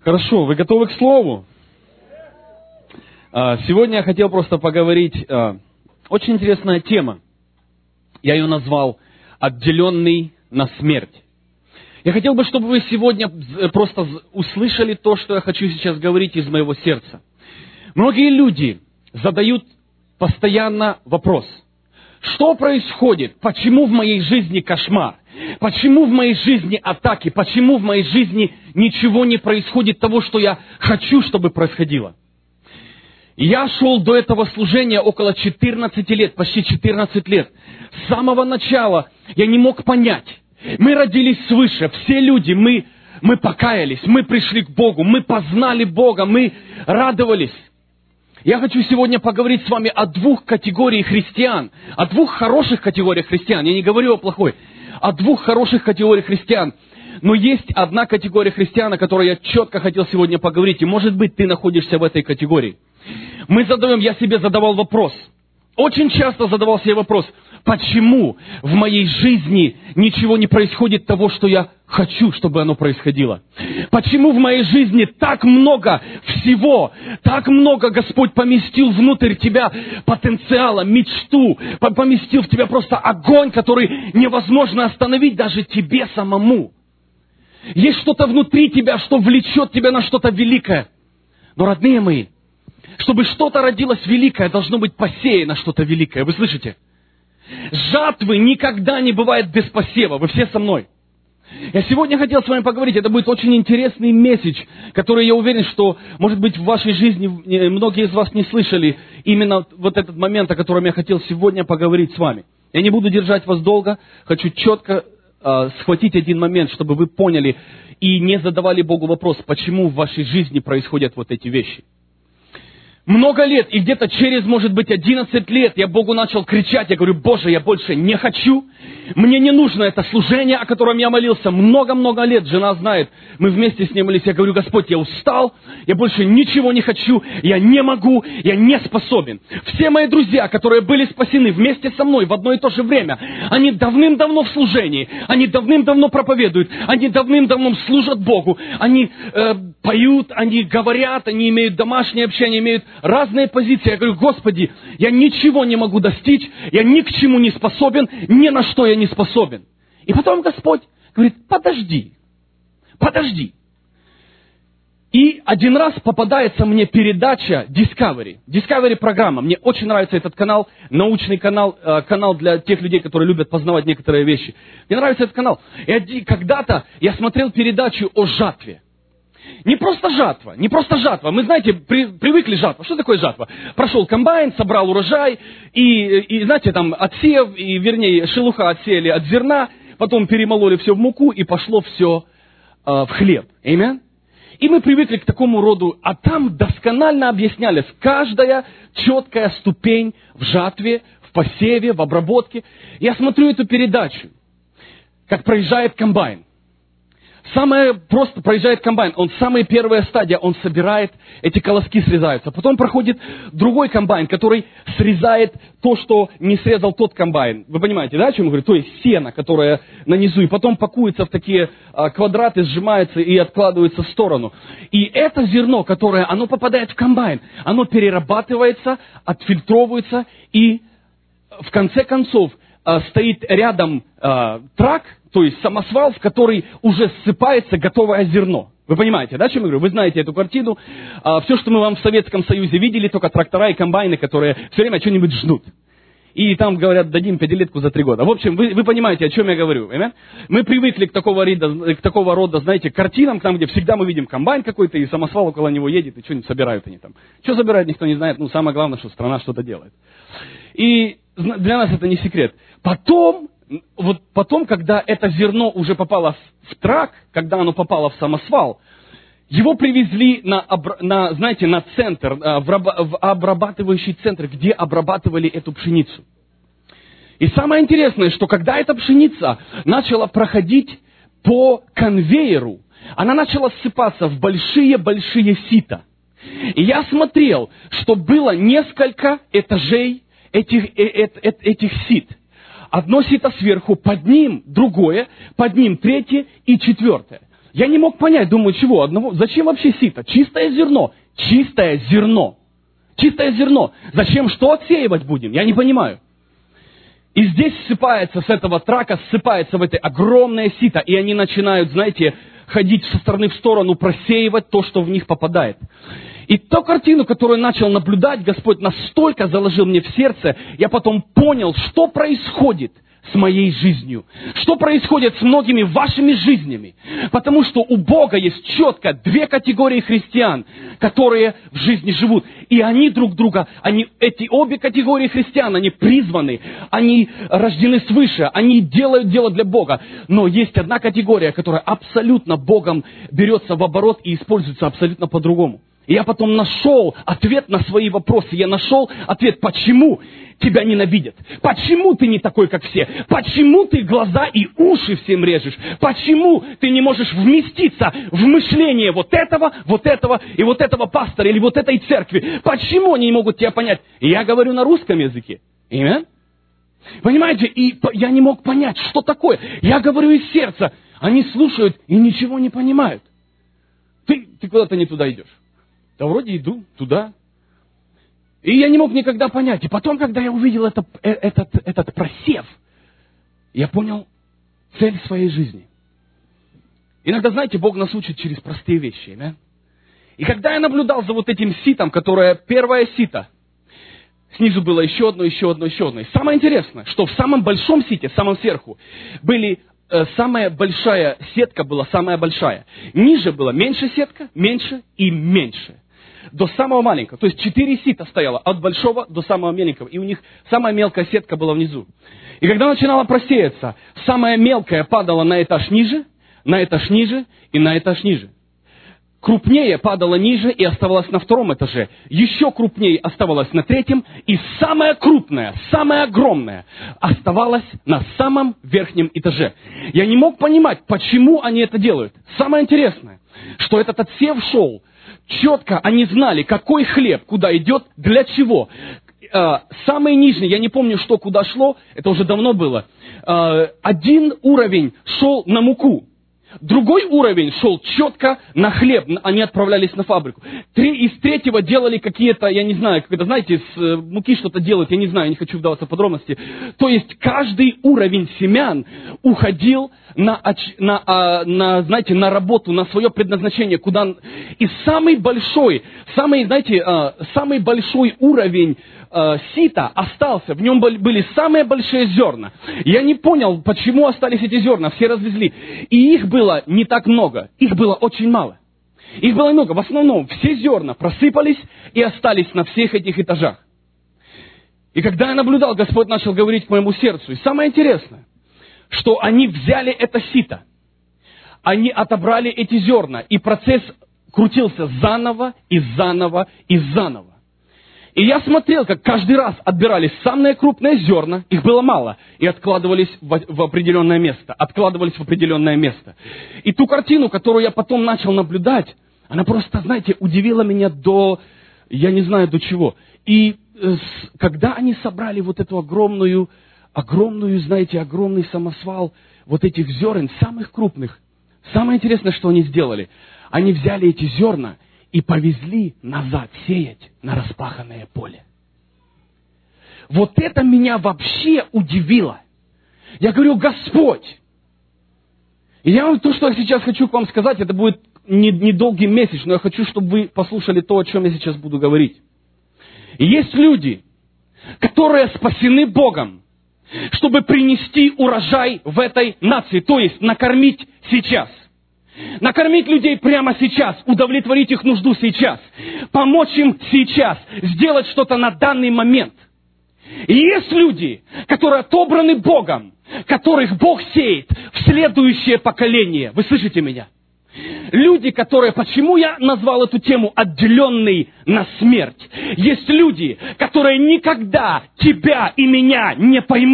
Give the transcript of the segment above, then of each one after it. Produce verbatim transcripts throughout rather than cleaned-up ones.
Хорошо, вы готовы к слову? Сегодня я хотел просто поговорить. Очень интересная тема. Я ее назвал «Отделенный на смерть». Я хотел бы, чтобы вы сегодня просто услышали то, что я хочу сейчас говорить из моего сердца. Многие люди задают постоянно вопрос: что происходит? Почему в моей жизни кошмар? Почему в моей жизни атаки? Почему в моей жизни ничего не происходит того, что я хочу, чтобы происходило? Я шел до этого служения около четырнадцати лет, почти четырнадцать лет. С самого начала я не мог понять. Мы родились свыше, все люди, мы, мы покаялись, мы пришли к Богу, мы познали Бога, мы радовались. Я хочу сегодня поговорить с вами о двух категориях христиан, о двух хороших категориях христиан. Я не говорю о плохой, о двух хороших категориях христиан. Но есть одна категория христиан, о которой я четко хотел сегодня поговорить. И может быть, ты находишься в этой категории. Мы задаем, я себе задавал вопрос. Очень часто задавал себе вопрос: почему в моей жизни ничего не происходит того, что я хочу, чтобы оно происходило? Почему в моей жизни так много всего, так много Господь поместил внутрь тебя потенциала, мечту, поместил в тебя просто огонь, который невозможно остановить даже тебе самому? Есть что-то внутри тебя, что влечет тебя на что-то великое. Но, родные мои, чтобы что-то родилось великое, должно быть посеяно что-то великое. Вы слышите? Жатвы никогда не бывает без посева. Вы все со мной? Я сегодня хотел с вами поговорить. Это будет очень интересный месседж, который, я уверен, что, может быть, в вашей жизни многие из вас не слышали именно вот этот момент, о котором я хотел сегодня поговорить с вами. Я не буду держать вас долго. Хочу четко э, схватить один момент, чтобы вы поняли и не задавали Богу вопрос, почему в вашей жизни происходят вот эти вещи. Много лет, и где-то через, может быть, одиннадцать лет я Богу начал кричать. Я говорю: Боже, я больше не хочу. Мне не нужно это служение, о котором я молился много-много лет. Жена знает, мы вместе с ней молились. Я говорю: Господь, я устал, я больше ничего не хочу, я не могу, я не способен. Все мои друзья, которые были спасены вместе со мной в одно и то же время, они давным-давно в служении, они давным-давно проповедуют, они давным-давно служат Богу, они э, поют, они говорят, они имеют домашнее общение, имеют разные позиции. Я говорю: Господи, я ничего не могу достичь, я ни к чему не способен, ни на что я не способен. И потом Господь говорит: подожди, подожди. И один раз попадается мне передача Discovery. Discovery программа. Мне очень нравится этот канал, научный канал, канал для тех людей, которые любят познавать некоторые вещи. Мне нравится этот канал. И когда-то я смотрел передачу о жатве. Не просто жатва, не просто жатва. Мы, знаете, при, привыкли жатва. Что такое жатва? Прошел комбайн, собрал урожай, и, и знаете, там отсев, и, вернее, шелуха отсеяли от зерна, потом перемололи все в муку, и пошло все э, в хлеб. Аминь? И мы привыкли к такому роду, а там досконально объяснялись каждая четкая ступень в жатве, в посеве, в обработке. Я смотрю эту передачу, как проезжает комбайн. Самое просто проезжает комбайн, он самая первая стадия, он собирает, эти колоски срезаются. Потом проходит другой комбайн, который срезает то, что не срезал тот комбайн. Вы понимаете, да, о чем я говорю? То есть сено, которое на низу, и потом пакуется в такие а, квадраты, сжимается и откладывается в сторону. И это зерно, которое, оно попадает в комбайн, оно перерабатывается, отфильтровывается, и в конце концов а, стоит рядом а, трак, то есть самосвал, в который уже ссыпается готовое зерно. Вы понимаете, да, о чем я говорю? Вы знаете эту картину. А, все, что мы вам в Советском Союзе видели, только трактора и комбайны, которые все время что-нибудь ждут. И там говорят: дадим пятилетку за три года. В общем, вы, вы понимаете, о чем я говорю. Понимаете? Мы привыкли к такого, рода, к такого рода, знаете, картинам, там, где всегда мы видим комбайн какой-то, и самосвал около него едет, и что-нибудь собирают они там. Что собирают, никто не знает. Ну, самое главное, что страна что-то делает. И для нас это не секрет. Потом... Вот потом, когда это зерно уже попало в трак, когда оно попало в самосвал, его привезли на, на, знаете, на центр, в обрабатывающий центр, где обрабатывали эту пшеницу. И самое интересное, что когда эта пшеница начала проходить по конвейеру, она начала ссыпаться в большие-большие сита. И я смотрел, что было несколько этажей этих, этих сит. Одно сито сверху, под ним другое, под ним третье и четвертое. Я не мог понять, думаю, чего? Одного, зачем вообще сито? Чистое зерно. Чистое зерно. Чистое зерно. Зачем что отсеивать будем? Я не понимаю. И здесь ссыпается с этого трака, ссыпается в это огромное сито, и они начинают, знаете, ходить со стороны в сторону, просеивать то, что в них попадает. И ту картину, которую начал наблюдать, Господь настолько заложил мне в сердце, я потом понял, что происходит с моей жизнью, что происходит с многими вашими жизнями. Потому что у Бога есть четко две категории христиан, которые в жизни живут. И они друг друга, они, эти обе категории христиан, они призваны, они рождены свыше, они делают дело для Бога. Но есть одна категория, которая абсолютно Богом берется в оборот и используется абсолютно по-другому. И я потом нашел ответ на свои вопросы. Я нашел ответ, почему тебя ненавидят. Почему ты не такой, как все? Почему ты глаза и уши всем режешь? Почему ты не можешь вместиться в мышление вот этого, вот этого и вот этого пастора или вот этой церкви? Почему они не могут тебя понять? И я говорю на русском языке. Аминь. Понимаете? И я не мог понять, что такое. Я говорю из сердца. Они слушают и ничего не понимают. Ты, ты куда-то не туда идешь. Да вроде иду туда. И я не мог никогда понять. И потом, когда я увидел это, этот, этот просев, я понял цель своей жизни. Иногда, знаете, Бог нас учит через простые вещи. Да? И когда я наблюдал за вот этим ситом, которое первое сито, снизу было еще одно, еще одно, еще одно. И самое интересное, что в самом большом сите, в самом сверху, были... Самая большая сетка была самая большая. Ниже была меньше сетка, меньше и меньше. До самого маленького. То есть четыре сита стояло от большого до самого меленького. И у них самая мелкая сетка была внизу. И когда начинала просеяться, самая мелкая падала на этаж ниже, на этаж ниже и на этаж ниже. Крупнее падала ниже и оставалась на втором этаже. Еще крупнее оставалась на третьем. И самая крупная, самая огромная оставалась на самом верхнем этаже. Я не мог понимать, почему они это делают. Самое интересное, что этот отсев шел. Четко они знали, какой хлеб куда идет, для чего. Самый нижний, я не помню, что куда шло, это уже давно было. Один уровень шел на муку. Другой уровень шел четко на хлеб, они отправлялись на фабрику. Три, из третьего делали какие-то, я не знаю, когда, знаете, с муки что-то делают, я не знаю, не хочу вдаваться в подробности. То есть каждый уровень семян уходил на, на, на, знаете, на работу, на свое предназначение, куда... И самый большой, самый, знаете, самый большой уровень сита остался, в нем были самые большие зерна. Я не понял, почему остались эти зерна, все развезли. И их было не так много, их было очень мало. Их было много, в основном все зерна просыпались и остались на всех этих этажах. И когда я наблюдал, Господь начал говорить к моему сердцу. И самое интересное, что они взяли это сито, они отобрали эти зерна, и процесс крутился заново и заново и заново. И я смотрел, как каждый раз отбирались самые крупные зерна, их было мало, и откладывались в, в определенное место, откладывались в определенное место. И ту картину, которую я потом начал наблюдать, она просто, знаете, удивила меня до, я не знаю до чего. И э, с, когда они собрали вот эту огромную, огромную, знаете, огромный самосвал вот этих зерен, самых крупных, самое интересное, что они сделали, они взяли эти зерна и повезли назад сеять на распаханное поле. Вот это меня вообще удивило. Я говорю, Господь, и я вам то, что я сейчас хочу к вам сказать, это будет недолгий месяц, но я хочу, чтобы вы послушали то, о чем я сейчас буду говорить. И есть люди, которые спасены Богом, чтобы принести урожай в этой нации, то есть накормить сейчас. Накормить людей прямо сейчас, удовлетворить их нужду сейчас, помочь им сейчас, сделать что-то на данный момент. И есть люди, которые отобраны Богом, которых Бог сеет в следующее поколение. Вы слышите меня? Люди, которые, почему я назвал эту тему «отделенный на смерть»? Есть люди, которые никогда тебя и меня не поймут.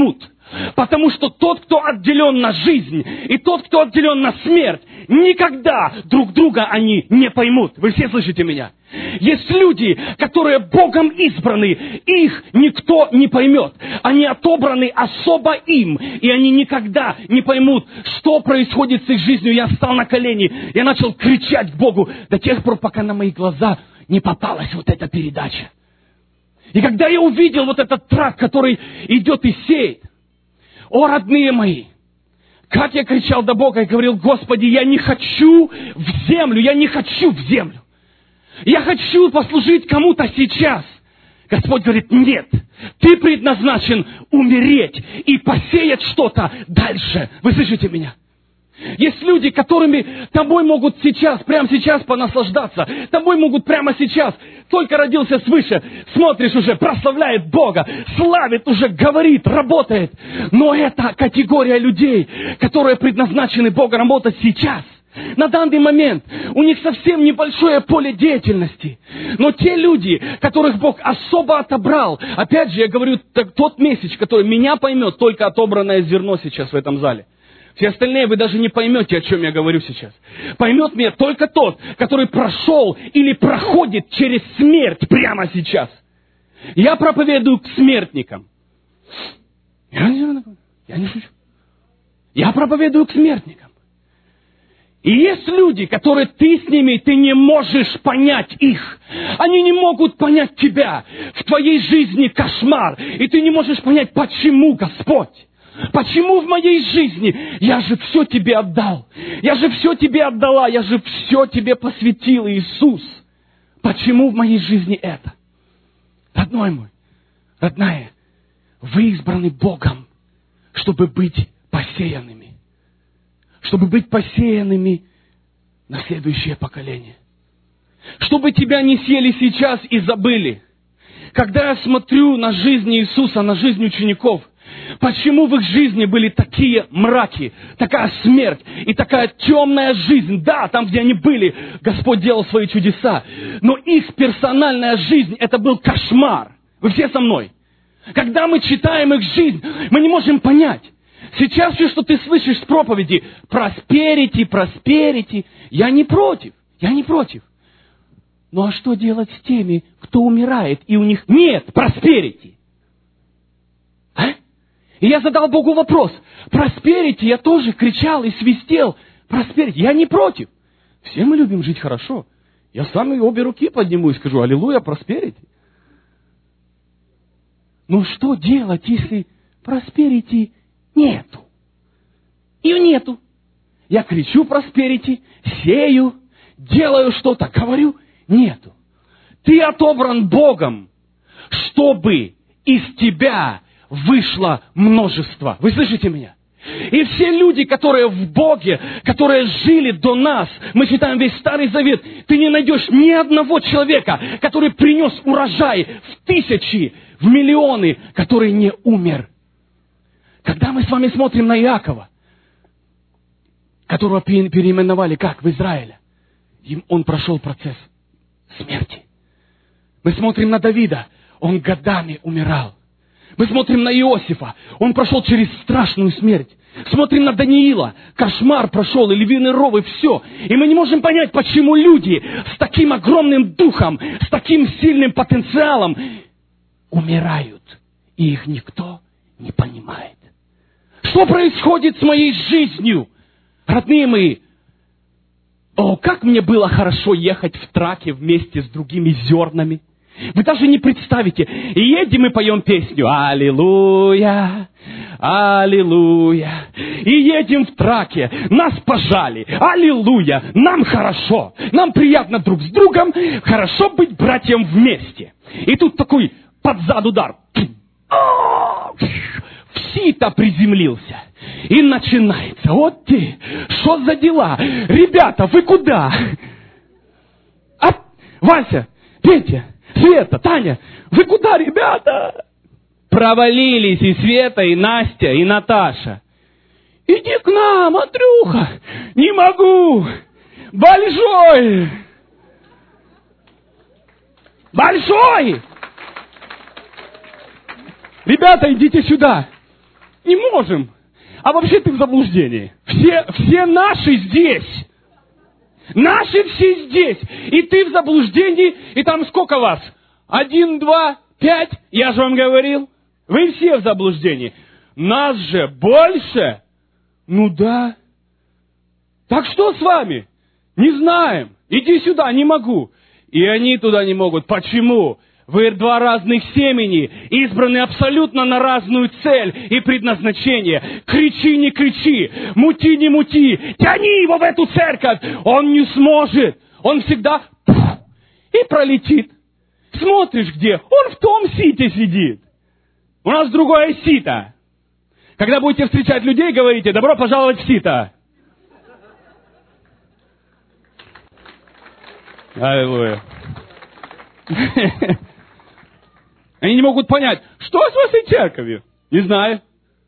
Потому что тот, кто отделен на жизнь, и тот, кто отделен на смерть, никогда друг друга они не поймут. Вы все слышите меня? Есть люди, которые Богом избраны, их никто не поймет. Они отобраны особо им, и они никогда не поймут, что происходит с их жизнью. Я встал на колени, я начал кричать к Богу до тех пор, пока на мои глаза не попалась вот эта передача. И когда я увидел вот этот трак, который идет и сеет, о, родные мои, как я кричал до Бога и говорил: Господи, я не хочу в землю, я не хочу в землю. Я хочу послужить кому-то сейчас. Господь говорит: нет, ты предназначен умереть и посеять что-то дальше. Вы слышите меня? Есть люди, которыми тобой могут сейчас, прямо сейчас понаслаждаться. Тобой могут прямо сейчас. Только родился свыше, смотришь уже, прославляет Бога, славит уже, говорит, работает. Но это категория людей, которые предназначены Богом работать сейчас. На данный момент у них совсем небольшое поле деятельности. Но те люди, которых Бог особо отобрал, опять же, я говорю, тот месяц, который меня поймет, только отобранное зерно сейчас в этом зале. Все остальные вы даже не поймете, о чем я говорю сейчас. Поймет меня только тот, который прошел или проходит через смерть прямо сейчас. Я проповедую к смертникам. Я не, я не шучу. Я проповедую к смертникам. И есть люди, которые ты с ними, ты не можешь понять их. Они не могут понять тебя. В твоей жизни кошмар. И ты не можешь понять, почему, Господь. Почему в моей жизни? Я же все тебе отдал. Я же все тебе отдала. Я же все тебе посвятил, Иисус. Почему в моей жизни это? Родной мой, родная, вы избраны Богом, чтобы быть посеянными. Чтобы быть посеянными на следующее поколение. Чтобы тебя не съели сейчас и забыли. Когда я смотрю на жизнь Иисуса, на жизнь учеников, почему в их жизни были такие мраки, такая смерть и такая темная жизнь? Да, там, где они были, Господь делал свои чудеса. Но их персональная жизнь, это был кошмар. Вы все со мной? Когда мы читаем их жизнь, мы не можем понять. Сейчас все, что ты слышишь с проповеди, просперити, просперити, я не против, я не против. Ну а что делать с теми, кто умирает, и у них нет просперити? А? И я задал Богу вопрос. Просперити, я тоже кричал и свистел. Просперити, я не против. Все мы любим жить хорошо. Я сам и обе руки подниму и скажу: аллилуйя, просперити. Но что делать, если просперити нету? Ее нету. Я кричу просперити, сею, делаю что-то, говорю, нету. Ты отобран Богом, чтобы из тебя вышло множество. Вы слышите меня? И все люди, которые в Боге, которые жили до нас, мы читаем весь Старый Завет, ты не найдешь ни одного человека, который принес урожай в тысячи, в миллионы, который не умер. Когда мы с вами смотрим на Иакова, которого переименовали как? В Израиле. Он прошел процесс смерти. Мы смотрим на Давида, он годами умирал. Мы смотрим на Иосифа, он прошел через страшную смерть. Смотрим на Даниила, кошмар прошел, и львиный ров, и все. И мы не можем понять, почему люди с таким огромным духом, с таким сильным потенциалом умирают, и их никто не понимает. Что происходит с моей жизнью? Родные мои, о, как мне было хорошо ехать в траке вместе с другими зернами. Вы даже не представите. И едем и поем песню «Аллилуйя, аллилуйя». И едем в траке, нас пожали. Аллилуйя, нам хорошо. Нам приятно друг с другом. Хорошо быть братьям вместе. И тут такой подзад удар. В сито приземлился. И начинается. Вот ты, что за дела? Ребята, вы куда? А, Вася, Петя, Света, Таня, вы куда, ребята? Провалились и Света, и Настя, и Наташа. Иди к нам, Андрюха. Не могу. Большой. Большой. Ребята, идите сюда. Не можем. А вообще ты в заблуждении. Все, все наши здесь. Наши все здесь. И ты в заблуждении. И там сколько вас? Один, два, пять. Я же вам говорил. Вы все в заблуждении. Нас же больше. Ну да. Так что с вами? Не знаем. Иди сюда, не могу. И они туда не могут. Почему? Вы два разных семени, избраны абсолютно на разную цель и предназначение. Кричи, не кричи, мути, не мути, тяни его в эту церковь. Он не сможет. Он всегда пух, и пролетит. Смотришь где? Он в том сите сидит. У нас другое сито. Когда будете встречать людей, говорите: добро пожаловать в сито. Аллилуйя. Они не могут понять, что с вашей церковью. Не знаю.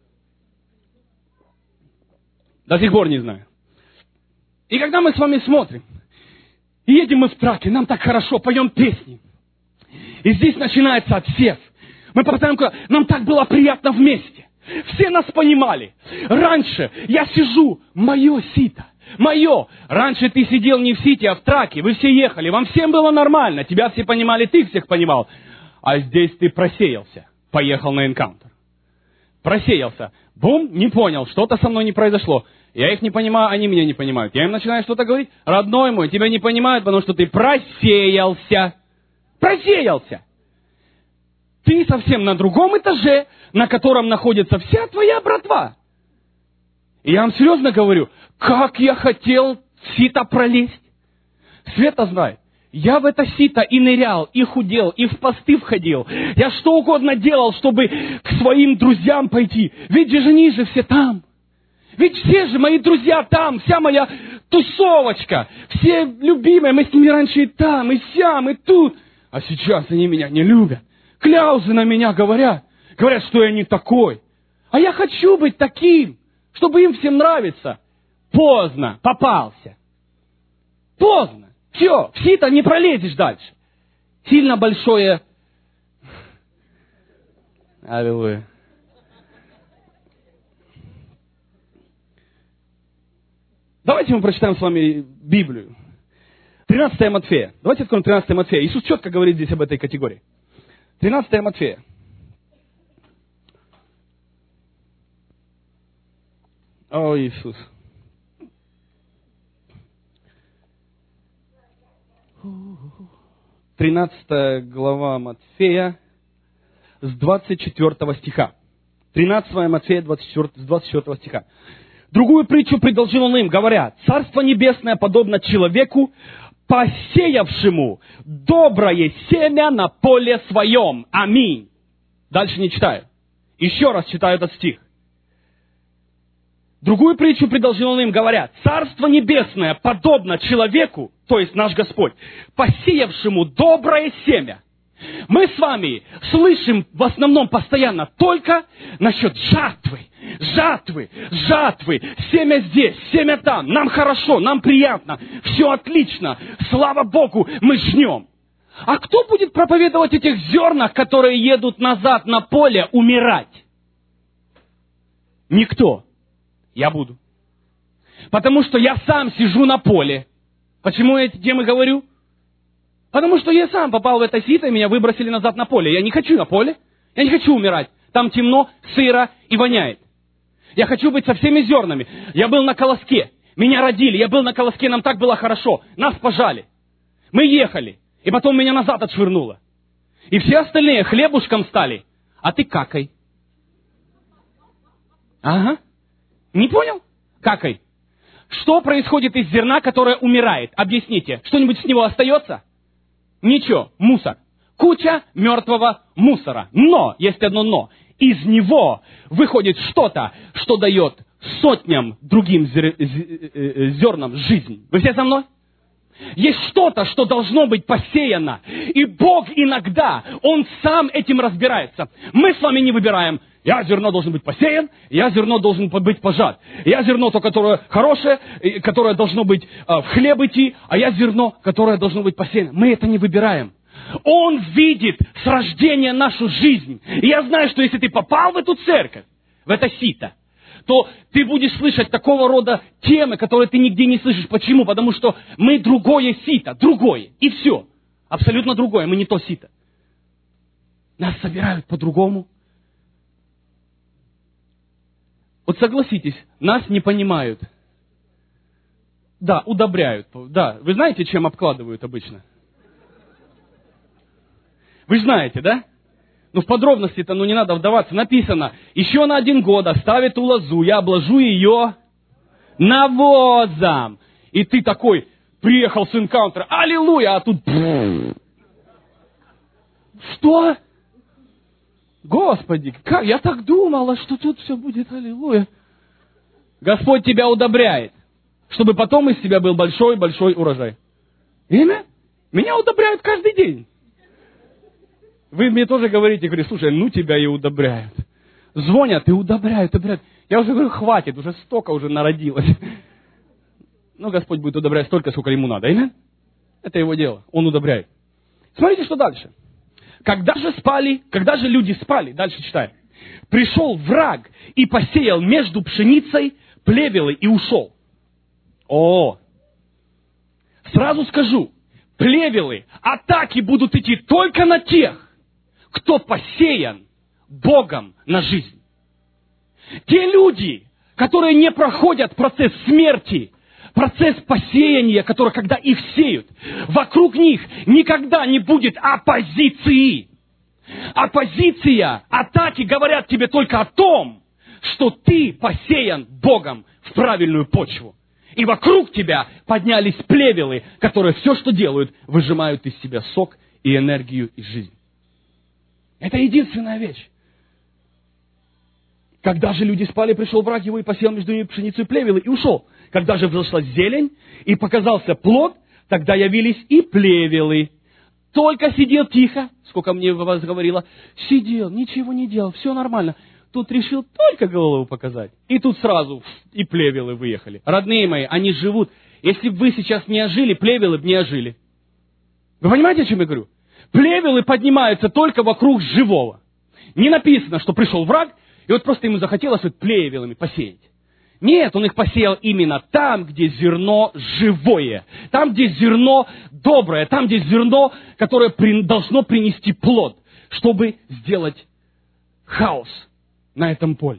До сих пор не знаю. И когда мы с вами смотрим, и едем мы в траке, нам так хорошо, поем песни. И здесь начинается отсев. Мы попадаем, нам так было приятно вместе. Все нас понимали. Раньше я сижу, мое сито. Мое. Раньше ты сидел не в сите, а в траке. Вы все ехали. Вам всем было нормально. Тебя все понимали, ты всех понимал. А здесь ты просеялся. Поехал на энкаунтер. Просеялся. Бум, не понял. Что-то со мной не произошло. Я их не понимаю, они меня не понимают. Я им начинаю что-то говорить. Родной мой, тебя не понимают, потому что ты просеялся. Просеялся. Ты совсем на другом этаже, на котором находится вся твоя братва. И я вам серьезно говорю, как я хотел в сито пролезть. Света знает. Я в это сито и нырял, и худел, и в посты входил. Я что угодно делал, чтобы к своим друзьям пойти. Ведь же они же все там. Ведь все же мои друзья там, вся моя тусовочка. Все любимые, мы с ними раньше и там, и сям, и тут. А сейчас они меня не любят. Кляузы на меня говорят. Говорят, что я не такой. А я хочу быть таким, чтобы им всем нравиться. Поздно, попался. Поздно. Все, в сито не пролезешь дальше. Сильно большое... Аллилуйя. Давайте мы прочитаем с вами Библию. тринадцатое Матфея. Давайте откроем тринадцатое Матфея. Иисус четко говорит здесь об этой категории. тринадцатое Матфея. О, Иисус. тринадцатая глава Матфея с двадцать четвёртого стиха. тринадцатое Матфея с двадцать четвёртого стиха. Другую притчу предложил он им, говоря: Царство Небесное подобно человеку, посеявшему доброе семя на поле своем. Аминь. Дальше не читаю. Еще раз читаю этот стих. Другую притчу предложил он им, говоря: Царство Небесное подобно человеку, то есть наш Господь, посеявшему доброе семя. Мы с вами слышим в основном постоянно только насчет жатвы, жатвы, жатвы. Семя здесь, семя там. Нам хорошо, нам приятно, все отлично. Слава Богу, мы жнем. А кто будет проповедовать этих зернах, которые едут назад на поле умирать? Никто. Я буду. Потому что я сам сижу на поле. Почему я эти темы говорю? Потому что я сам попал в это сито, и меня выбросили назад на поле. Я не хочу на поле. Я не хочу умирать. Там темно, сыро и воняет. Я хочу быть со всеми зернами. Я был на колоске. Меня родили. Я был на колоске. Нам так было хорошо. Нас пожали. Мы ехали. И потом меня назад отшвырнуло. И все остальные хлебушком стали. А ты какай. Ага. Не понял? Какай. Что происходит из зерна, которое умирает? Объясните. Что-нибудь с него остается? Ничего. Мусор. Куча мертвого мусора. Но, есть одно но. Из него выходит что-то, что дает сотням другим зернам жизнь. Вы все со мной? Есть что-то, что должно быть посеяно. И Бог иногда, Он сам этим разбирается. Мы с вами не выбираем. Я зерно должен быть посеян, я зерно должен быть пожат. Я зерно то, которое хорошее, которое должно быть в хлеб идти, а я зерно, которое должно быть посеяно. Мы это не выбираем. Он видит с рождения нашу жизнь. И я знаю, что если ты попал в эту церковь, в это сито, то ты будешь слышать такого рода темы, которые ты нигде не слышишь. Почему? Потому что мы другое сито, другое. И все. Абсолютно другое. Мы не то сито. Нас собирают по-другому. Вот согласитесь, нас не понимают. Да, удобряют. Да, вы знаете, чем обкладывают обычно? Вы знаете, да? Ну, в подробности-то, ну, не надо вдаваться. Написано, еще на один год оставит ту лозу, я обложу ее навозом. И ты такой, приехал с энкаунтера, аллилуйя, а тут... Что? Господи, как? Я так думала, что тут все будет, аллилуйя. Господь тебя удобряет, чтобы потом из тебя был большой-большой урожай. Имя? Меня удобряют каждый день. Вы мне тоже говорите, говорю, слушай, ну тебя и удобряют. Звонят и удобряют, удобряют. Я уже говорю, хватит, уже столько уже народилось. Ну, Господь будет удобрять столько, сколько ему надо. Аминь? Это его дело, он удобряет. Смотрите, что дальше. Когда же спали, когда же люди спали, дальше читаем. Пришел враг и посеял между пшеницей плевелы и ушел. О, сразу скажу, плевелы, атаки будут идти только на тех, кто посеян Богом на жизнь. Те люди, которые не проходят процесс смерти, процесс посеяния, который, когда их сеют, вокруг них никогда не будет оппозиции. Оппозиция, атаки говорят тебе только о том, что ты посеян Богом в правильную почву. И вокруг тебя поднялись плевелы, которые все, что делают, выжимают из себя сок и энергию и жизнь. Это единственная вещь. Когда же люди спали, пришел враг его и посеял между ними пшеницу и плевелы и ушел. Когда же взошла зелень и показался плод, тогда явились и плевелы. Только сидел тихо, сколько мне вас говорило, сидел, ничего не делал, все нормально. Тут решил только голову показать. И тут сразу и плевелы выехали. Родные мои, они живут. Если бы вы сейчас не ожили, плевелы бы не ожили. Вы понимаете, о чем я говорю? Плевелы поднимаются только вокруг живого. Не написано, что пришел враг, и вот просто ему захотелось вот плевелами посеять. Нет, он их посеял именно там, где зерно живое. Там, где зерно доброе. Там, где зерно, которое при, должно принести плод, чтобы сделать хаос на этом поле.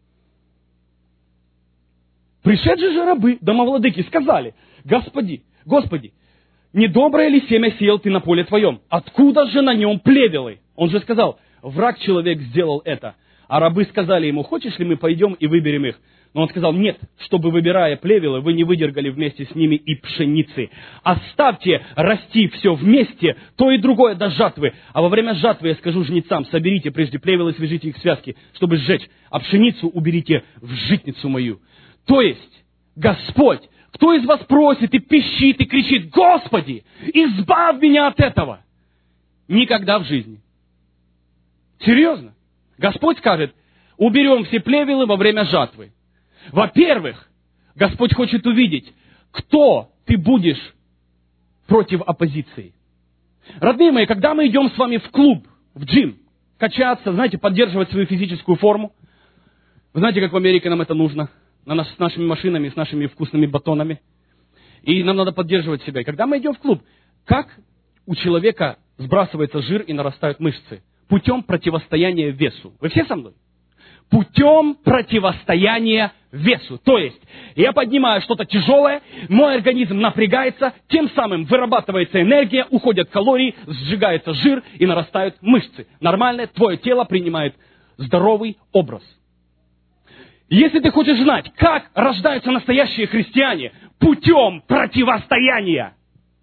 Пришедшие же рабы, домовладыки, сказали, Господи, Господи, недоброе ли семя сеял ты на поле твоем? Откуда же на нем плевелы? Он же сказал, враг человек сделал это. А рабы сказали ему, хочешь ли мы пойдем и выберем их? Но он сказал, нет, чтобы, выбирая плевелы, вы не выдергали вместе с ними и пшеницы. Оставьте расти все вместе, то и другое до жатвы. А во время жатвы я скажу жнецам, соберите прежде плевелы, свяжите их в связки, чтобы сжечь, а пшеницу уберите в житницу мою. То есть, Господь, кто из вас просит и пищит, и кричит, Господи, избавь меня от этого? Никогда в жизни. Серьезно? Господь скажет, уберем все плевелы во время жатвы. Во-первых, Господь хочет увидеть, кто ты будешь против оппозиции. Родные мои, когда мы идем с вами в клуб, в джим, качаться, знаете, поддерживать свою физическую форму, вы знаете, как в Америке нам это нужно, на нас, с нашими машинами, с нашими вкусными батонами, и нам надо поддерживать себя. И когда мы идем в клуб, как у человека сбрасывается жир и нарастают мышцы? Путем противостояния весу. Вы все со мной? Путем противостояния весу. То есть, я поднимаю что-то тяжелое, мой организм напрягается, тем самым вырабатывается энергия, уходят калории, сжигается жир и нарастают мышцы. Нормально, твое тело принимает здоровый образ. Если ты хочешь знать, как рождаются настоящие христиане, путем противостояния.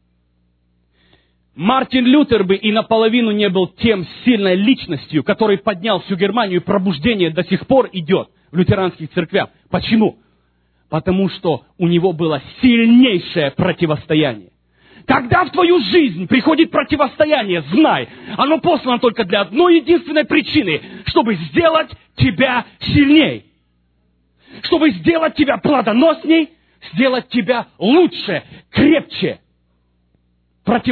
Мартин Лютер бы и наполовину не был тем сильной личностью, который поднял всю Германию, и пробуждение до сих пор идет в лютеранских церквях. Почему? Потому что у него было сильнейшее противостояние. Когда в твою жизнь приходит противостояние, знай, оно послано только для одной единственной причины, чтобы сделать тебя сильней, чтобы сделать тебя плодоносней, сделать тебя лучше, крепче.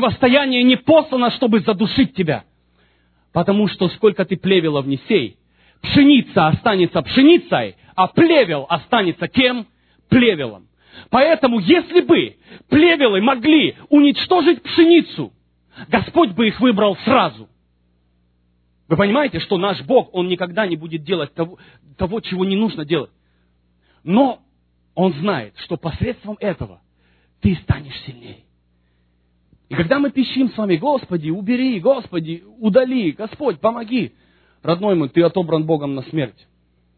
Противостояние не послано, чтобы задушить тебя. Потому что сколько ты плевелов не сей, пшеница останется пшеницей, а плевел останется кем? Плевелом. Поэтому, если бы плевелы могли уничтожить пшеницу, Господь бы их выбрал сразу. Вы понимаете, что наш Бог, Он никогда не будет делать того, того, чего не нужно делать. Но Он знает, что посредством этого ты станешь сильнее. И когда мы пищим с вами: Господи, убери, Господи, удали, Господь, помоги, родной мой, ты отобран Богом на смерть.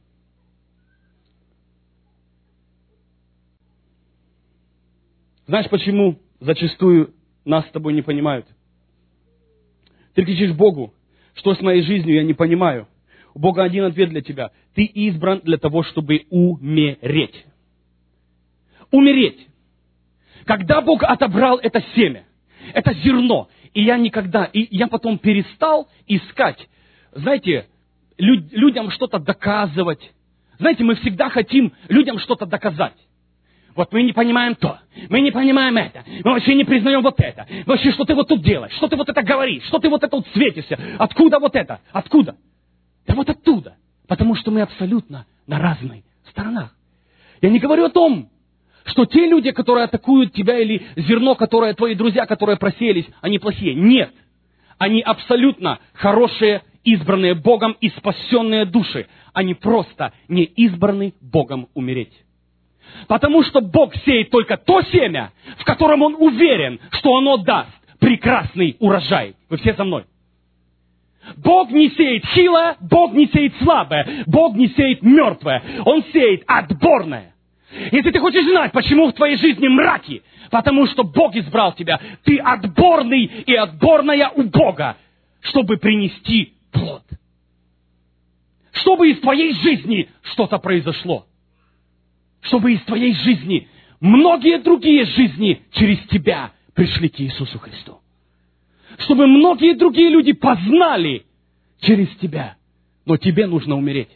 Знаешь, почему зачастую нас с тобой не понимают? Ты кричишь Богу: что с моей жизнью, я не понимаю. У Бога один ответ для тебя. Ты избран для того, чтобы умереть. Умереть. Когда Бог отобрал это семя, это зерно, и я никогда, и я потом перестал искать, знаете, люд, людям что-то доказывать. Знаете, мы всегда хотим людям что-то доказать. Вот мы не понимаем то, мы не понимаем это, мы вообще не признаем вот это. Вообще, что ты вот тут делаешь, что ты вот это говоришь, что ты вот это вот светишься, откуда вот это, откуда? Да вот оттуда, потому что мы абсолютно на разных сторонах. Я не говорю о том, что те люди, которые атакуют тебя, или зерно, которое твои друзья, которые просеялись, они плохие. Нет, они абсолютно хорошие, избранные Богом и спасенные души. Они просто не избраны Богом умереть. Потому что Бог сеет только то семя, в котором Он уверен, что оно даст прекрасный урожай. Вы все со мной? Бог не сеет хилое, Бог не сеет слабое, Бог не сеет мертвое. Он сеет отборное. Если ты хочешь знать, почему в твоей жизни мраки, потому что Бог избрал тебя. Ты отборный и отборная у Бога, чтобы принести плод. Чтобы из твоей жизни что-то произошло. Чтобы из твоей жизни многие другие жизни через тебя пришли к Иисусу Христу. Чтобы многие другие люди познали через тебя. Но тебе нужно умереть.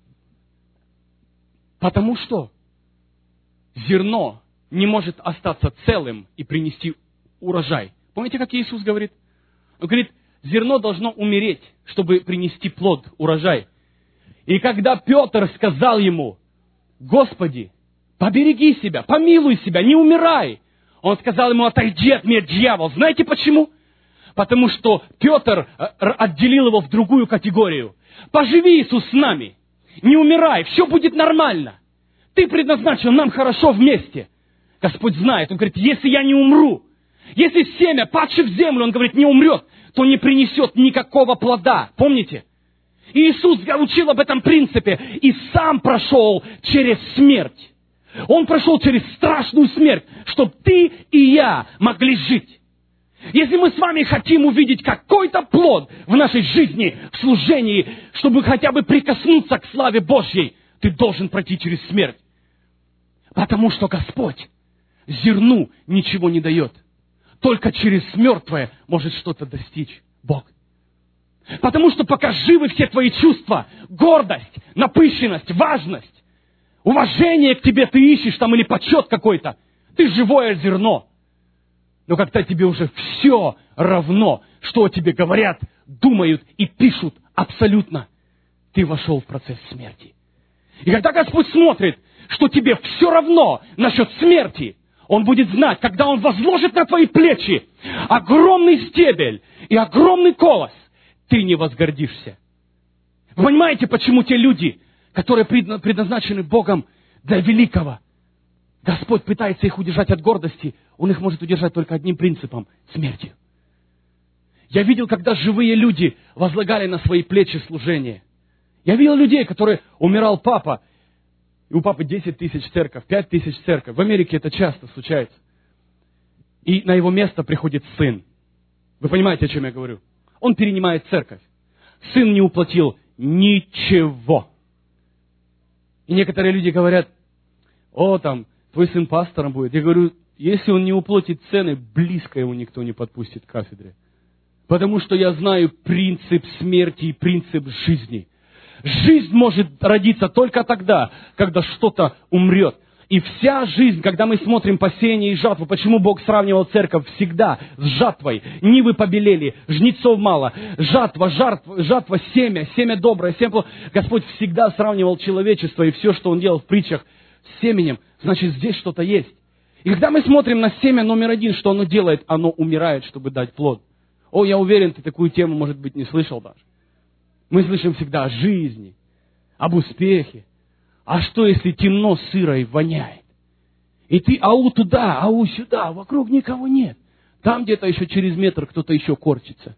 Потому что зерно не может остаться целым и принести урожай. Помните, как Иисус говорит? Он говорит, зерно должно умереть, чтобы принести плод, урожай. И когда Петр сказал ему: Господи, побереги себя, помилуй себя, не умирай. Он сказал ему: отойди от меня, дьявол. Знаете почему? Потому что Петр отделил его в другую категорию. Поживи, Иисус, с нами. Не умирай, все будет нормально. Ты предназначен нам хорошо вместе. Господь знает. Он говорит, если я не умру, если семя, падшее в землю, он говорит, не умрет, то не принесет никакого плода. Помните? И Иисус учил об этом принципе и сам прошел через смерть. Он прошел через страшную смерть, чтобы ты и я могли жить. Если мы с вами хотим увидеть какой-то плод в нашей жизни, в служении, чтобы хотя бы прикоснуться к славе Божьей, ты должен пройти через смерть. Потому что Господь зерну ничего не дает. Только через мертвое может что-то достичь Бог. Потому что пока живы все твои чувства, гордость, напыщенность, важность, уважение к тебе ты ищешь там или почет какой-то, ты живое зерно. Но когда тебе уже все равно, что о тебе говорят, думают и пишут абсолютно, ты вошел в процесс смерти. И когда Господь смотрит, что тебе все равно насчет смерти, Он будет знать, когда Он возложит на твои плечи огромный стебель и огромный колос, ты не возгордишься. Вы понимаете, почему те люди, которые предназначены Богом для великого, Господь пытается их удержать от гордости, Он их может удержать только одним принципом – смертью. Я видел, когда живые люди возлагали на свои плечи служение. Я видел людей, которые умирал папа, и у папы десять тысяч церковь, пять тысяч церковь. В Америке это часто случается. И на его место приходит сын. Вы понимаете, о чем я говорю? Он перенимает церковь. Сын не уплатил ничего. И некоторые люди говорят, о, там, твой сын пастором будет. Я говорю, если он не уплатит цены, близко его никто не подпустит к кафедре. Потому что я знаю принцип смерти и принцип жизни. Жизнь может родиться только тогда, когда что-то умрет. И вся жизнь, когда мы смотрим посеяние и жатву, почему Бог сравнивал церковь всегда с жатвой? Нивы побелели, жнецов мало. Жатва, жатва, жатва, семя, семя доброе, семя плохое. Господь всегда сравнивал человечество и все, что Он делал в притчах с семенем. Значит, здесь что-то есть. И когда мы смотрим на семя номер один, что оно делает? Оно умирает, чтобы дать плод. О, я уверен, ты такую тему, может быть, не слышал даже. Мы слышим всегда о жизни, об успехе. А что, если темно, сыро и воняет? И ты ау туда, ау сюда, вокруг никого нет. Там где-то еще через метр кто-то еще корчится.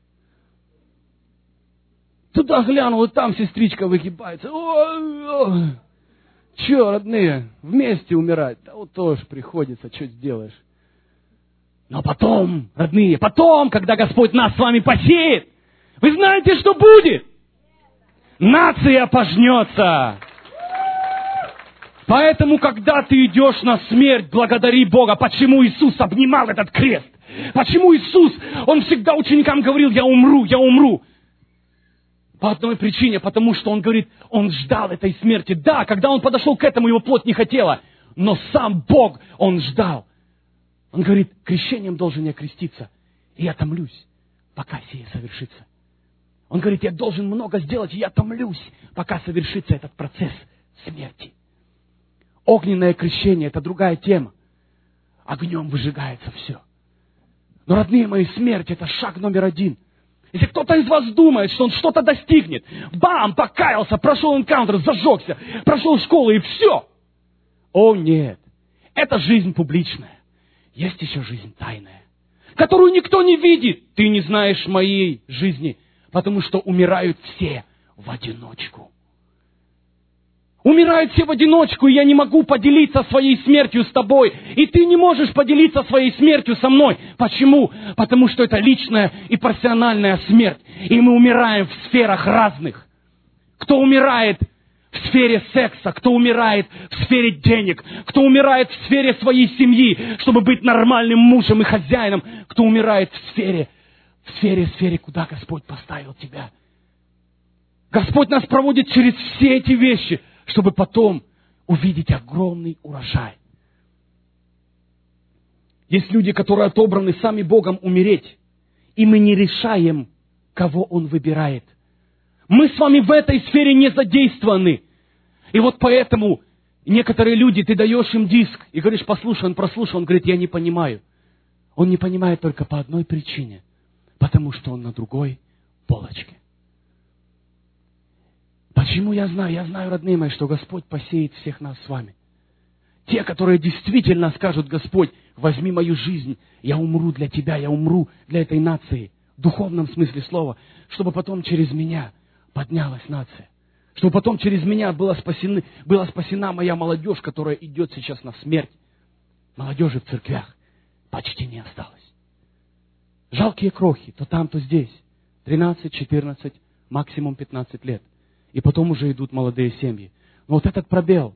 Туда глянул, и там сестричка выгибается. Ой, че, родные, вместе умирать? Да вот тоже приходится, что сделаешь. Но потом, родные, потом, когда Господь нас с вами посеет, вы знаете, что будет? Нация пожнется. Поэтому, когда ты идешь на смерть, благодари Бога. Почему Иисус обнимал этот крест? Почему Иисус, Он всегда ученикам говорил, я умру, я умру. По одной причине, потому что Он говорит, Он ждал этой смерти. Да, когда Он подошел к этому, Его плоть не хотела. Но сам Бог, Он ждал. Он говорит, крещением должен я креститься. И я томлюсь, пока сие совершится. Он говорит, я должен много сделать, и я томлюсь, пока совершится этот процесс смерти. Огненное крещение – это другая тема. Огнем выжигается все. Но, родные мои, смерть – это шаг номер один. Если кто-то из вас думает, что он что-то достигнет, бам, покаялся, прошел энкаунтер, зажегся, прошел школу и все. О, нет. Это жизнь публичная. Есть еще жизнь тайная, которую никто не видит. Ты не знаешь моей жизни, потому что умирают все в одиночку. Умирают все в одиночку, и я не могу поделиться своей смертью с тобой. И ты не можешь поделиться своей смертью со мной. Почему? Потому что это личная и профессиональная смерть. И мы умираем в сферах разных. Кто умирает в сфере секса, кто умирает в сфере денег, кто умирает в сфере своей семьи, чтобы быть нормальным мужем и хозяином, кто умирает в сфере, в сфере, в сфере, куда Господь поставил тебя. Господь нас проводит через все эти вещи, чтобы потом увидеть огромный урожай. Есть люди, которые отобраны сами Богом умереть, и мы не решаем, кого Он выбирает. Мы с вами в этой сфере не задействованы. И вот поэтому некоторые люди, ты даешь им диск и говоришь, послушай, он прослушал, он говорит, я не понимаю. Он не понимает только по одной причине, потому что он на другой полочке. Почему я знаю? Я знаю, родные мои, что Господь посеет всех нас с вами. Те, которые действительно скажут, Господь, возьми мою жизнь, я умру для Тебя, я умру для этой нации, в духовном смысле слова, чтобы потом через меня поднялась нация. Чтобы потом через меня была спасена, была спасена моя молодежь, которая идет сейчас на смерть. Молодежи в церквях почти не осталось. Жалкие крохи, то там, то здесь. тринадцать, четырнадцать, максимум пятнадцать лет. И потом уже идут молодые семьи. Но вот этот пробел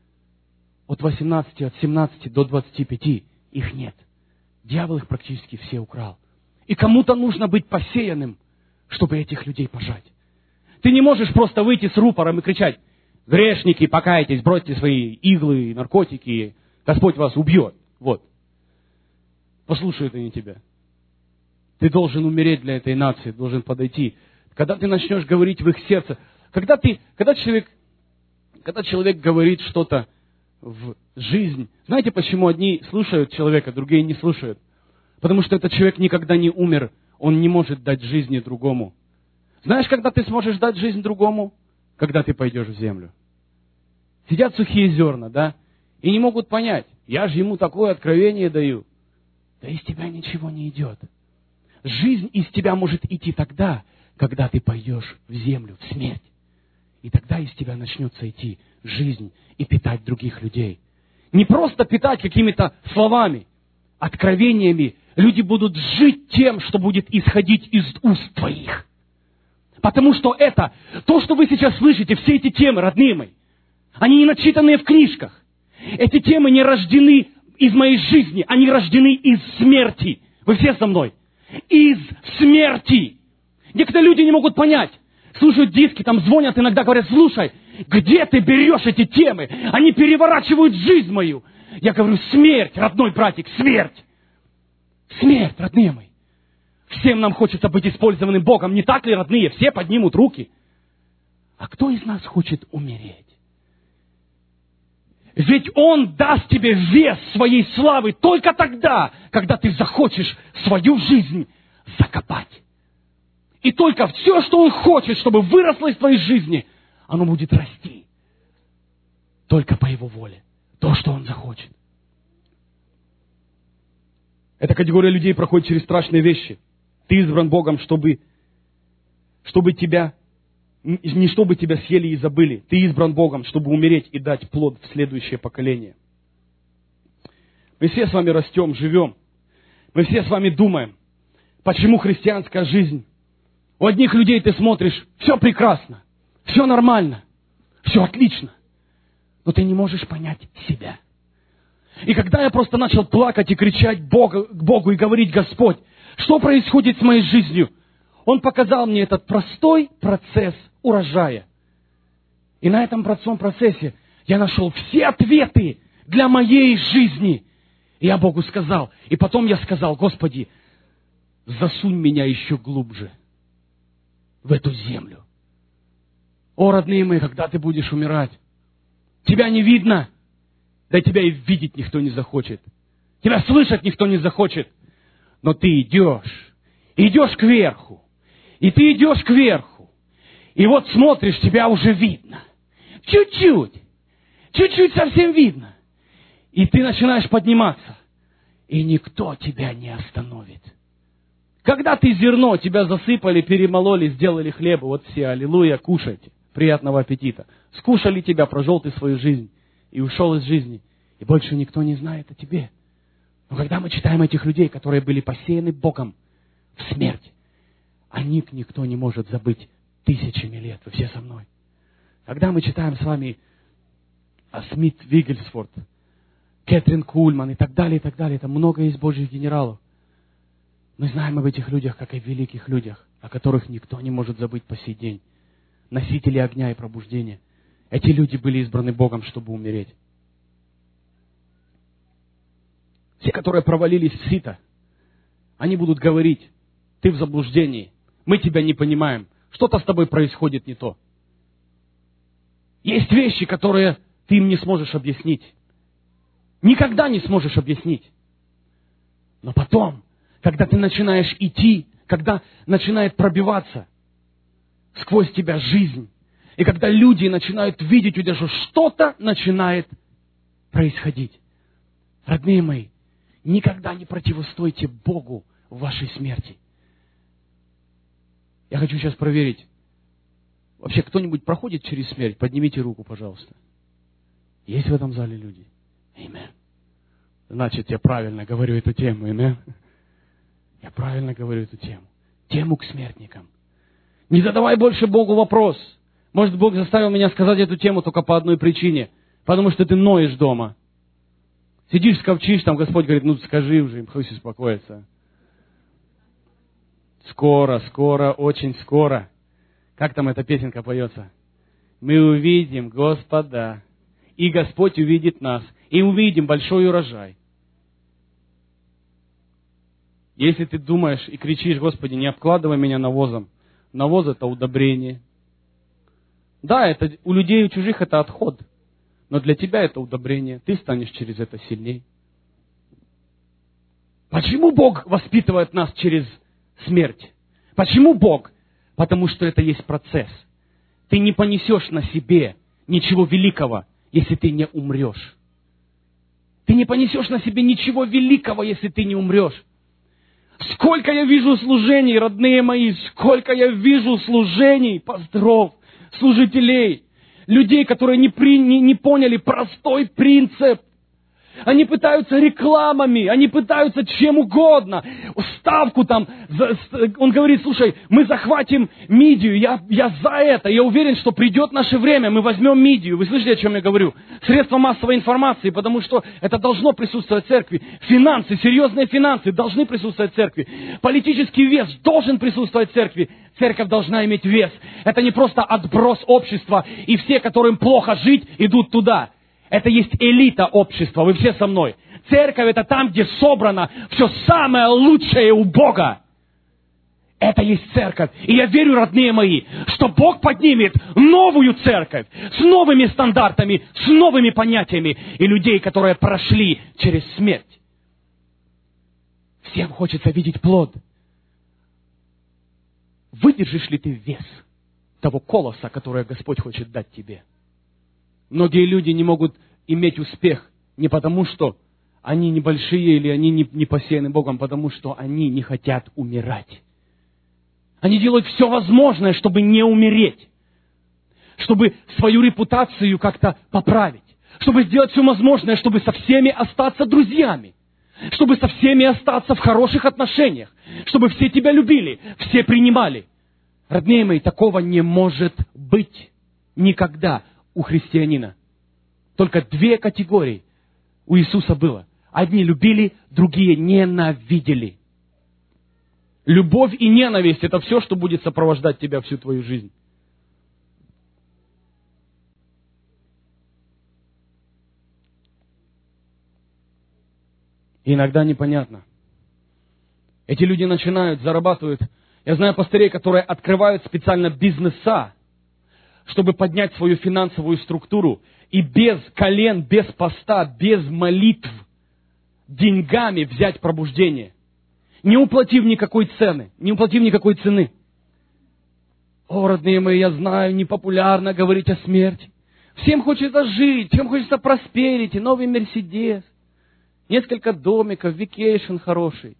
от восемнадцати, от семнадцати до двадцати пяти, их нет. Дьявол их практически все украл. И кому-то нужно быть посеянным, чтобы этих людей пожать. Ты не можешь просто выйти с рупором и кричать, грешники, покайтесь, бросьте свои иглы, наркотики, Господь вас убьет. Вот. Послушают они тебя. Ты должен умереть для этой нации, должен подойти. Когда ты начнешь говорить в их сердце, когда, ты, когда, человек, когда человек говорит что-то в жизнь, знаете, почему одни слушают человека, другие не слушают? Потому что этот человек никогда не умер, он не может дать жизни другому. Знаешь, когда ты сможешь дать жизнь другому? Когда ты пойдешь в землю. Сидят сухие зерна, да? И не могут понять, я же ему такое откровение даю. Да из тебя ничего не идет. Жизнь из тебя может идти тогда, когда ты пойдешь в землю, в смерть. И тогда из тебя начнется идти жизнь и питать других людей. Не просто питать какими-то словами, откровениями. Люди будут жить тем, что будет исходить из уст твоих. Потому что это, то, что вы сейчас слышите, все эти темы, родные мои, они не начитанные в книжках. Эти темы не рождены из моей жизни, они рождены из смерти. Вы все со мной? Из смерти. Некоторые люди не могут понять. Слушают диски, там звонят, иногда говорят, слушай, Где ты берешь эти темы? Они переворачивают жизнь мою. Я говорю, смерть, родной братик, смерть. Смерть, родные мои. Всем нам хочется быть использованным Богом. Не так ли, родные? Все поднимут руки. А кто из нас хочет умереть? Ведь Он даст тебе вес своей славы только тогда, когда ты захочешь свою жизнь закопать. И только все, что Он хочет, чтобы выросло из твоей жизни, оно будет расти. Только по Его воле. То, что Он захочет. Эта категория людей проходит через страшные вещи. Ты избран Богом, чтобы, чтобы тебя, не чтобы тебя съели и забыли. Ты избран Богом, чтобы умереть и дать плод в следующее поколение. Мы все с вами растем, живем. Мы все с вами думаем, почему христианская жизнь. У одних людей ты смотришь, все прекрасно, все нормально, все отлично. Но ты не можешь понять себя. И когда я просто начал плакать и кричать Богу, к Богу и говорить, Господь, что происходит с моей жизнью? Он показал мне этот простой процесс урожая. И на этом простом процессе я нашел все ответы для моей жизни. И я Богу сказал. И потом я сказал, Господи, засунь меня еще глубже в эту землю. О, родные мои, когда ты будешь умирать? Тебя не видно. Да тебя и видеть никто не захочет. Тебя слышать никто не захочет. Но ты идешь. Идешь кверху. И ты идешь кверху. И вот смотришь, тебя уже видно. Чуть-чуть. Чуть-чуть совсем видно. И ты начинаешь подниматься. И никто тебя не остановит. Когда ты зерно, тебя засыпали, перемололи, сделали хлеба. Вот все, аллилуйя, кушайте. Приятного аппетита. Скушали тебя, прожил ты свою жизнь. И ушел из жизни. И больше никто не знает о тебе. Но когда мы читаем этих людей, которые были посеяны Богом в смерть, о них никто не может забыть тысячами лет. Вы все со мной. Когда мы читаем с вами о Смит Виггельсворт, Кэтрин Кульман и так далее, и так далее, там много есть Божьих генералов. Мы знаем об этих людях, как и великих людях, о которых никто не может забыть по сей день. Носители огня и пробуждения. Эти люди были избраны Богом, чтобы умереть. Те, которые провалились в сито, они будут говорить, ты в заблуждении, мы тебя не понимаем, что-то с тобой происходит не то. Есть вещи, которые ты им не сможешь объяснить. Никогда не сможешь объяснить. Но потом, когда ты начинаешь идти, когда начинает пробиваться сквозь тебя жизнь, и когда люди начинают видеть у тебя, что что-то начинает происходить. Родные мои, никогда не противостойте Богу в вашей смерти. Я хочу сейчас проверить. Вообще, кто-нибудь проходит через смерть? Поднимите руку, пожалуйста. Есть в этом зале люди? Аминь. Значит, я правильно говорю эту тему. Аминь. Я правильно говорю эту тему. Тему к смертникам. Не задавай больше Богу вопрос. Может, Бог заставил меня сказать эту тему только по одной причине. Потому что ты ноешь дома. Сидишь, скопчишь, там Господь говорит, ну скажи уже им, пусть успокоится. Скоро, скоро, очень скоро. Как там эта песенка поется? Мы увидим Господа, и Господь увидит нас, и увидим большой урожай. Если ты думаешь и кричишь, Господи, не обкладывай меня навозом. Навоз — это удобрение. Да, это, у людей, у чужих это отход. Но для тебя это удобрение. Ты станешь через это сильней. Почему Бог воспитывает нас через смерть? Почему Бог? Потому что это есть процесс. Ты не понесешь на себе ничего великого, если ты не умрешь. Ты не понесешь на себе ничего великого, если ты не умрешь. Сколько я вижу служений, родные мои, сколько я вижу служений, пасторов, служителей, людей, которые не, при, не, не поняли простой принцип. Они пытаются рекламами, они пытаются чем угодно. Ставку там, он говорит, слушай, мы захватим Мидию, я, я за это, я уверен, что придет наше время, мы возьмем Мидию. Вы слышите, о чем я говорю? Средства массовой информации, потому что это должно присутствовать в церкви. Финансы, серьезные финансы должны присутствовать в церкви. Политический вес должен присутствовать в церкви. Церковь должна иметь вес. Это не просто отброс общества, и все, которым плохо жить, идут туда. Это есть элита общества, вы все со мной. Церковь — это там, где собрано все самое лучшее у Бога. Это есть церковь. И я верю, родные мои, что Бог поднимет новую церковь с новыми стандартами, с новыми понятиями и людей, которые прошли через смерть. Всем хочется видеть плод. Выдержишь ли ты вес того колоса, который Господь хочет дать тебе? Многие люди не могут иметь успех не потому, что они небольшие или они не, не посеяны Богом, а потому что они не хотят умирать. Они делают все возможное, чтобы не умереть, чтобы свою репутацию как-то поправить, чтобы сделать все возможное, чтобы со всеми остаться друзьями, чтобы со всеми остаться в хороших отношениях, чтобы все тебя любили, все принимали. Родные мои, такого не может быть никогда у христианина. Только две категории у Иисуса было. Одни любили, другие ненавидели. Любовь и ненависть — это все, что будет сопровождать тебя всю твою жизнь. И иногда непонятно. Эти люди начинают, зарабатывают. Я знаю пастырей, которые открывают специально бизнеса, чтобы поднять свою финансовую структуру. И без колен, без поста, без молитв, деньгами взять пробуждение. Не уплатив никакой цены, не уплатив никакой цены. О, родные мои, я знаю, непопулярно говорить о смерти. Всем хочется жить, всем хочется просперити, новый Мерседес, несколько домиков, вакейшн хороший.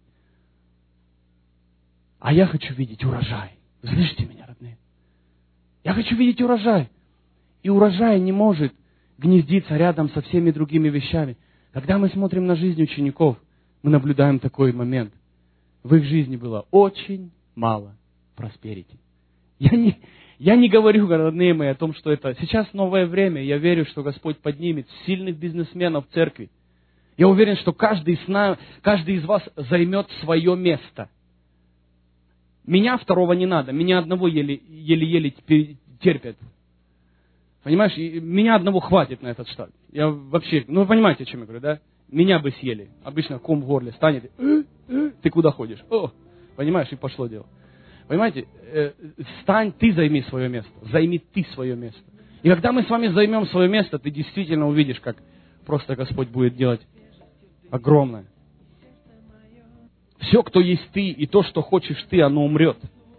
А я хочу видеть урожай. Слышите меня, родные? Я хочу видеть урожай. И урожай не может гнездиться рядом со всеми другими вещами. Когда мы смотрим на жизнь учеников, мы наблюдаем такой момент. В их жизни было очень мало просперити. Я не, я не говорю, родные мои, о том, что это сейчас новое время. Я верю, что Господь поднимет сильных бизнесменов в церкви. Я уверен, что каждый из, нас, каждый из вас займет свое место. Меня второго не надо. Меня одного еле-еле терпят. Понимаешь, меня одного хватит на этот штат. Я вообще, ну вы понимаете, о чем я говорю, да? Меня бы съели. Обычно ком в горле станет. Э, э, ты куда ходишь? О, понимаешь, и пошло дело. Понимаете, э, встань, ты займи свое место. Займи ты свое место. И когда мы с вами займем свое место, ты действительно увидишь, как просто Господь будет делать огромное. Все, кто есть ты, и то, что хочешь ты, оно умрет.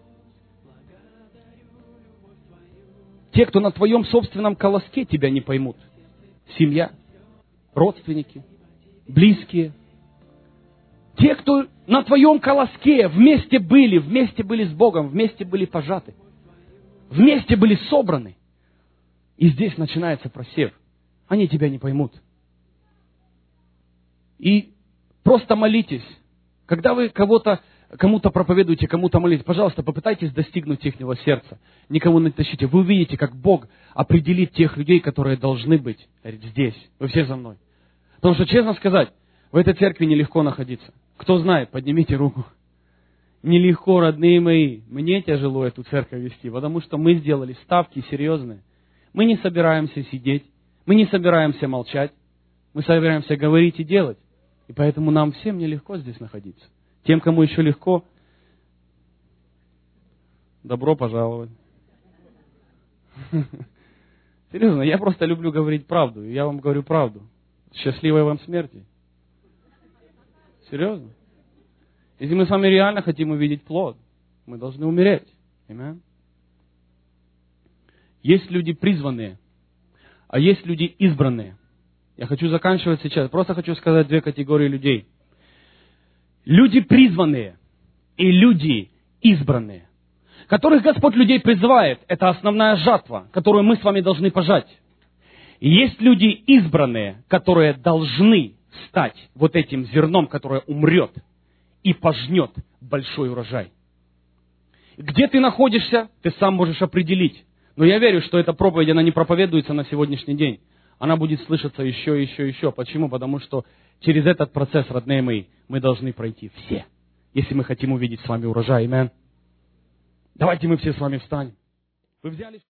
Те, кто на твоем собственном колоске, тебя не поймут. Семья, родственники, близкие. Те, кто на твоем колоске вместе были, вместе были с Богом, вместе были пожаты, вместе были собраны. И здесь начинается просев. Они тебя не поймут. И просто молитесь. Когда вы кого-то, кому-то проповедуете, кому-то молитесь, пожалуйста, попытайтесь достигнуть ихнего сердца. Никому не тащите. Вы увидите, как Бог определит тех людей, которые должны быть здесь. Вы все за мной. Потому что, честно сказать, в этой церкви нелегко находиться. Кто знает, поднимите руку. Нелегко, родные мои. Мне тяжело эту церковь вести, потому что мы сделали ставки серьезные. Мы не собираемся сидеть, мы не собираемся молчать, мы собираемся говорить и делать. И поэтому нам всем нелегко здесь находиться. Тем, кому еще легко, добро пожаловать. Серьезно, я просто люблю говорить правду. И я вам говорю правду. Счастливой вам смерти. Серьезно. Если мы с вами реально хотим увидеть плод, мы должны умереть. Amen? Есть люди призванные, а есть люди избранные. Я хочу заканчивать сейчас. Просто хочу сказать две категории людей. Люди призванные и люди избранные, которых Господь людей призывает. Это основная жатва, которую мы с вами должны пожать. И есть люди избранные, которые должны стать вот этим зерном, которое умрет и пожнет большой урожай. Где ты находишься, ты сам можешь определить. Но я верю, что эта проповедь, она не проповедуется на сегодняшний день. Она будет слышаться еще, еще, еще. Почему? Потому что через этот процесс, родные мои, мы должны пройти все. Если мы хотим увидеть с вами урожай. Аминь. Давайте мы все с вами встанем. Вы взяли...